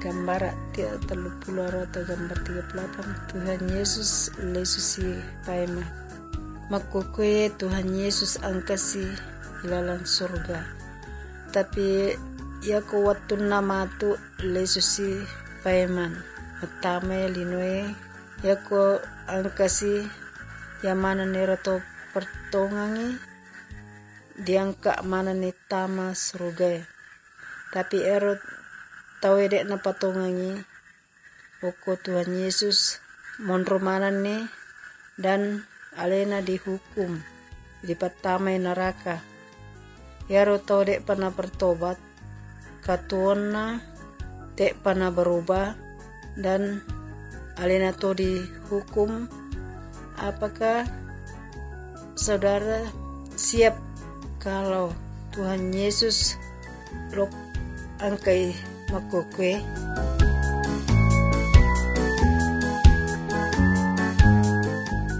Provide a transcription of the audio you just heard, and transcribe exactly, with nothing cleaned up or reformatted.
gambar tiga puluh atau gambar tiga puluh delapan. Tuhan Yesus lesusi paema makukue Tuhan Yesus angkasi ilalang surga. Tapi ya ko waktu nama tu lesusi paeman atame linue ya ko angkasi ya mana nerato pertongangi diangka mana ni tama surga. Tapi erot tawedek na patongangi oko Tuhan Yesus monromanan ni dan alena dihukum di patamai neraka. Yaro tawedek pana bertobat katuonna tek pana berubah dan alena to dihukum. Apakah saudara siap kalau Tuhan Yesus lok angkai makukwe?